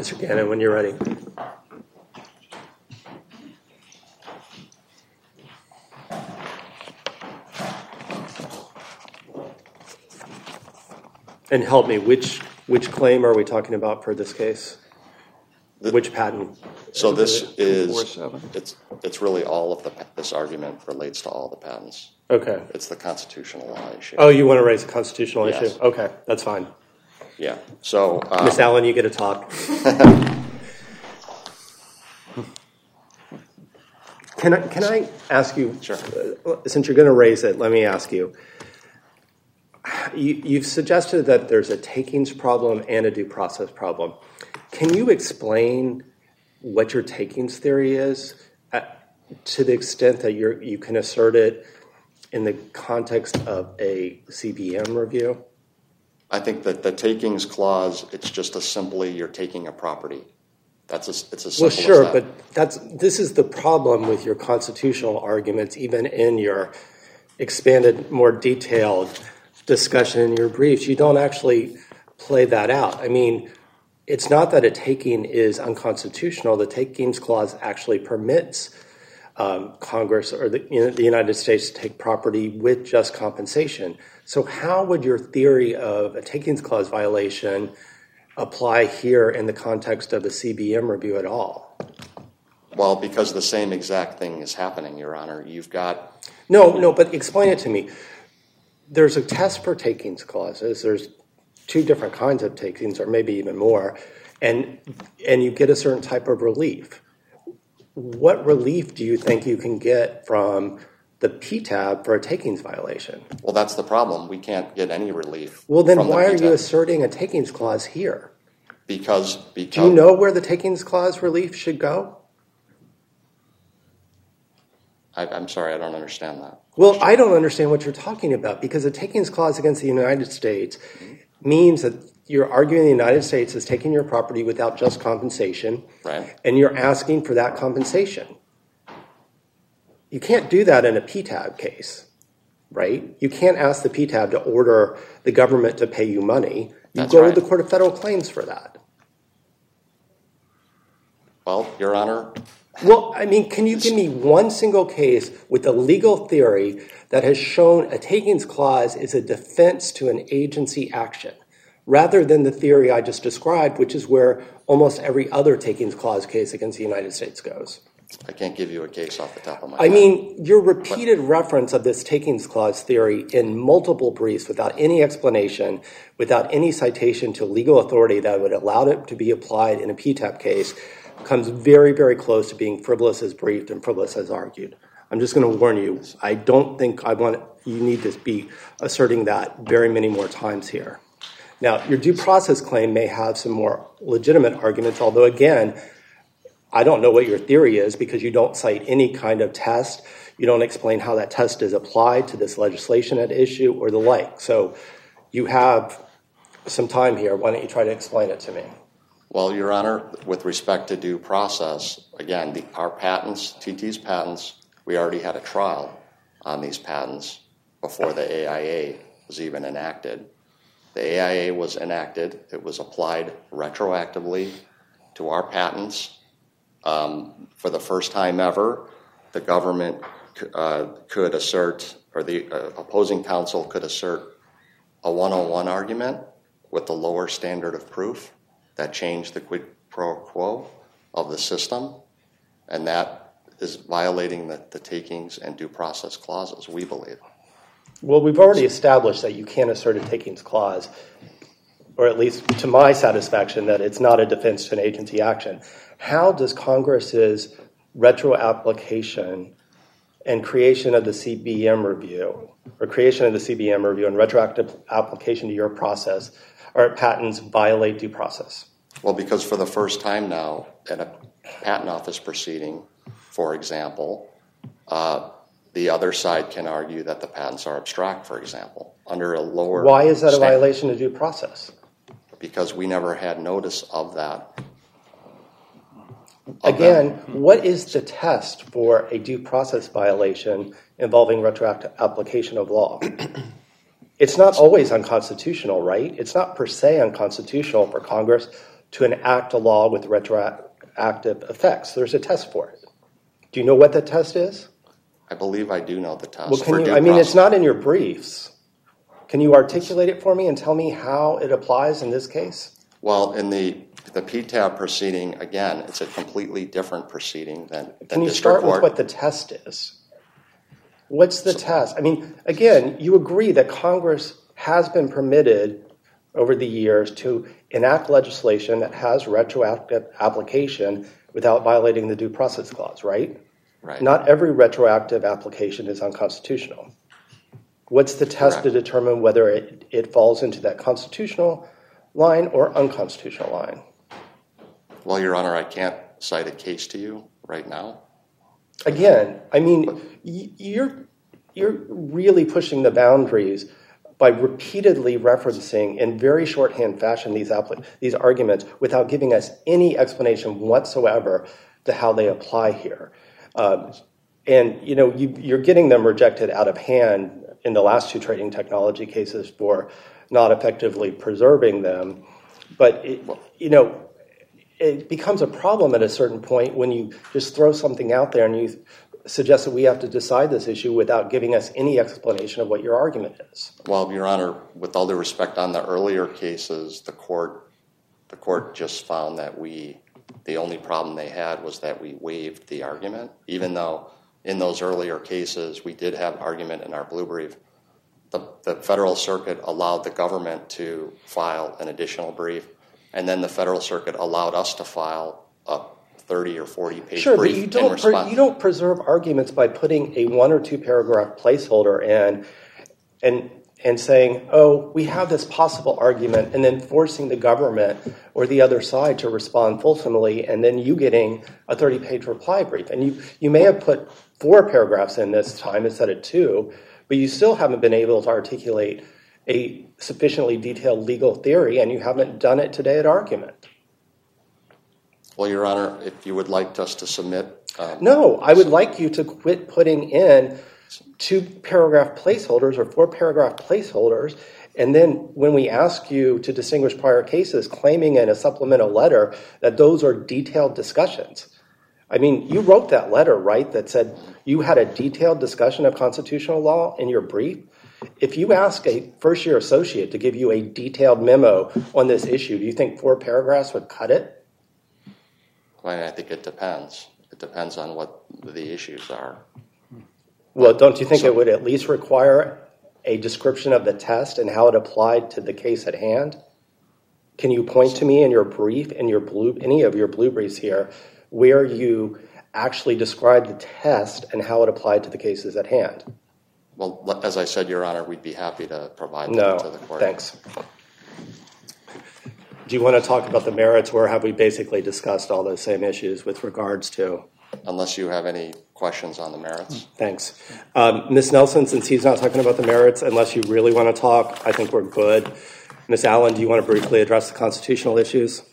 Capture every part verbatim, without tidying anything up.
Mister Gannon, when you're ready. And help me, which which claim are we talking about for this case? The, which patent? So this is, it's it's really all of the, this argument relates to all the patents. Okay. It's the constitutional law issue. Oh, you want to raise a constitutional yes. issue? Okay, that's fine. Yeah, so. Um, Miss Allen, you get to talk. Can I, can I ask you, sure. uh, since you're going to raise it, let me ask you. you. You've suggested that there's a takings problem and a due process problem. Can you explain what your takings theory is uh, to the extent that you're, you can assert it in the context of a C B M review? I think that the takings clause, it's just a simply you're taking a property. That's a, it's as simple well, sure, as that. but that's this is the problem with your constitutional arguments, even in your expanded, more detailed discussion in your briefs. You don't actually play that out. I mean, it's not that a taking is unconstitutional. The takings clause actually permits um, Congress or the, you know, the United States to take property with just compensation. So how would your theory of a takings clause violation apply here in the context of a C B M review at all? Well, because the same exact thing is happening, Your Honor. You've got... No, no, but explain it to me. There's a test for takings clauses. There's two different kinds of takings, or maybe even more, and and you get a certain type of relief. What relief do you think you can get from the P T A B for a takings violation? Well, that's the problem. We can't get any relief. Well, then from why the are you asserting a takings clause here? Because, because... Do you know where the takings clause relief should go? I, I'm sorry, I don't understand that. Well, I don't understand what you're talking about, because a takings clause against the United States means that you're arguing the United States is taking your property without just compensation, right, and you're asking for that compensation. You can't do that in a P T A B case, right? You can't ask the P T A B to order the government to pay you money. You That's go right. to the Court of Federal Claims for that. Well, Your Honor... Well, I mean, can you give me one single case with a legal theory that has shown a takings clause is a defense to an agency action, rather than the theory I just described, which is where almost every other takings clause case against the United States goes? I can't give you a case off the top of my I head. I mean, your repeated but, reference of this takings clause theory in multiple briefs without any explanation, without any citation to legal authority that would allow it to be applied in a P T A B case, comes very, very close to being frivolous as briefed and frivolous as argued. I'm just going to warn you, I don't think I want you need to be asserting that very many more times here. Now, your due process claim may have some more legitimate arguments, although, again, I don't know what your theory is because you don't cite any kind of test. You don't explain how that test is applied to this legislation at issue or the like. So you have some time here. Why don't you try to explain it to me? Well, Your Honor, with respect to due process, again, the, our patents, T T's patents, we already had a trial on these patents before the A I A was even enacted. The A I A was enacted. It was applied retroactively to our patents. Um, for the first time ever, the government uh, could assert, or the uh, opposing counsel could assert a one oh one argument with the lower standard of proof that changed the quid pro quo of the system, and that is violating the, the takings and due process clauses, we believe. Well, we've already established that you can't assert a takings clause, or at least to my satisfaction, that it's not a defense to an agency action. How does Congress's retro application and creation of the C B M review, or creation of the C B M review and retroactive application to your process, or patents violate due process? Well, because for the first time now, in a patent office proceeding, for example, uh, the other side can argue that the patents are abstract, for example, under a lower... Why is that a standard. violation of due process? Because we never had notice of that. Of Again, that. What is the test for a due process violation involving retroactive application of law? It's not always unconstitutional, right? It's not per se unconstitutional for Congress to enact a law with retroactive effects. There's a test for it. Do you know what the test is? I believe I do know the test. Well, can you, I mean, it's not in your briefs. Can you articulate it for me and tell me how it applies in this case? Well, in the the P T A B proceeding, again, it's a completely different proceeding than, than Can you district start with court. what the test is? What's the so, test? I mean, again, you agree that Congress has been permitted over the years to enact legislation that has retroactive application without violating the Due Process Clause, right? Right. Not every retroactive application is unconstitutional. What's the test Correct. to determine whether it, it falls into that constitutional line or unconstitutional line? Well, Your Honor, I can't cite a case to you right now. Again, I mean, you're you're really pushing the boundaries by repeatedly referencing in very shorthand fashion these appli- these arguments without giving us any explanation whatsoever to how they apply here. Um, and, you know, you, you're getting them rejected out of hand in the last two trading technology cases for not effectively preserving them. But, it, you know, it becomes a problem at a certain point when you just throw something out there and you suggest that we have to decide this issue without giving us any explanation of what your argument is. Well, Your Honor, with all due respect, on the earlier cases, the court the court just found that we the only problem they had was that we waived the argument, even though in those earlier cases we did have argument in our blue brief. The, the Federal Circuit allowed the government to file an additional brief, and then the Federal Circuit allowed us to file a thirty or forty page sure, brief but you don't in response. Per, you don't preserve arguments by putting a one or two paragraph placeholder in and and saying, oh, we have this possible argument, and then forcing the government or the other side to respond fulsomely, and then you getting a thirty page reply brief. And you, you may have put four paragraphs in this time instead of two, but you still haven't been able to articulate a sufficiently detailed legal theory, and you haven't done it today at argument. Well, Your Honor, if you would like us to submit... Um, no, I would like you to quit putting in two paragraph placeholders or four paragraph placeholders, and then when we ask you to distinguish prior cases, claiming in a supplemental letter that those are detailed discussions. I mean, you wrote that letter, right, that said you had a detailed discussion of constitutional law in your brief. If you ask a first-year associate to give you a detailed memo on this issue, do you think four paragraphs would cut it? Well, I think it depends. It depends on what the issues are. Well, don't you think so, it would at least require a description of the test and how it applied to the case at hand? Can you point to me in your brief, in your blue, any of your blue briefs here, where you actually described the test and how it applied to the cases at hand? Well, as I said, Your Honor, we'd be happy to provide no, that to the court. Thanks. Do you want to talk about the merits, or have we basically discussed all those same issues with regards to? Unless you have any questions on the merits. Thanks. Um, Miz Nelson, since he's not talking about the merits, unless you really want to talk, I think we're good. Miz Allen, do you want to briefly address the constitutional issues?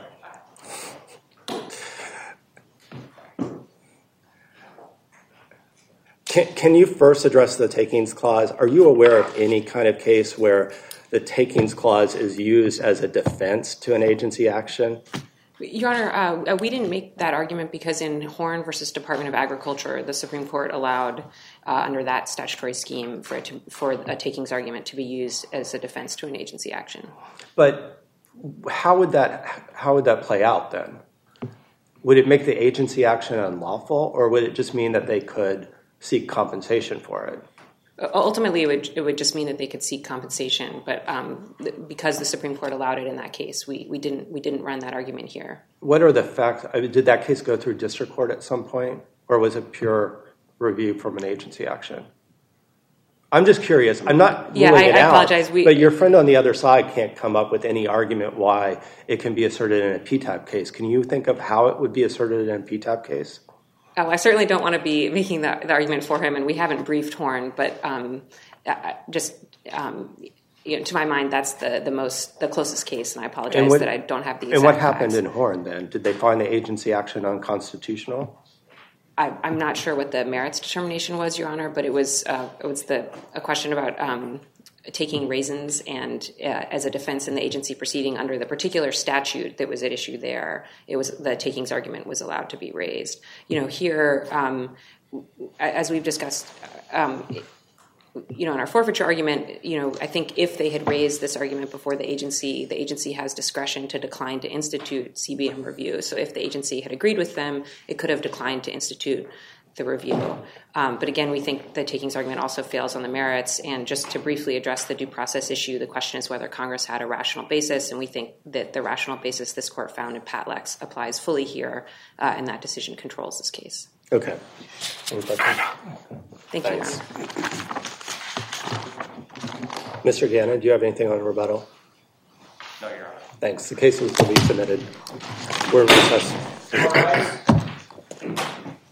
Can, can you first address the takings clause? Are you aware of any kind of case where the takings clause is used as a defense to an agency action? Your Honor, uh, we didn't make that argument because in Horn versus Department of Agriculture, the Supreme Court allowed, uh, under that statutory scheme, for it to, for a takings argument to be used as a defense to an agency action. But how would that how would that play out then? Would it make the agency action unlawful, or would it just mean that they could seek compensation for it? Ultimately, it would, it would just mean that they could seek compensation, but um, because the Supreme Court allowed it in that case, we, we didn't we didn't run that argument here. What are the facts? I mean, did that case go through district court at some point, or was it pure review from an agency action? I'm just curious. I'm not yeah, ruling I, it I out, apologize. We, but your friend on the other side can't come up with any argument why it can be asserted in a P TAB case. Can you think of how it would be asserted in a P TAB case? Oh, I certainly don't want to be making the, the argument for him, and we haven't briefed Horn, but um, just um, you know, to my mind, that's the, the most the closest case, and I apologize and what, that I don't have the exact And what happened facts. in Horn then? Did they find the agency action unconstitutional? I, I'm not sure what the merits determination was, Your Honor, but it was uh, it was the a question about um, taking raisins and uh, as a defense in the agency proceeding under the particular statute that was at issue there, it was the takings argument was allowed to be raised. You know, here, um, as we've discussed, um, you know, in our forfeiture argument, you know, I think if they had raised this argument before the agency, the agency has discretion to decline to institute C B M review. So if the agency had agreed with them, it could have declined to institute the review. Um, but again, we think the takings argument also fails on the merits. And just to briefly address the due process issue, the question is whether Congress had a rational basis. And we think that the rational basis this court found in Patlex applies fully here, uh, and that decision controls this case. Okay. Thank you, Your Honor. Mister Gannon, do you have anything on rebuttal? No, Your Honor. Thanks. The case is to be submitted. We're in recess.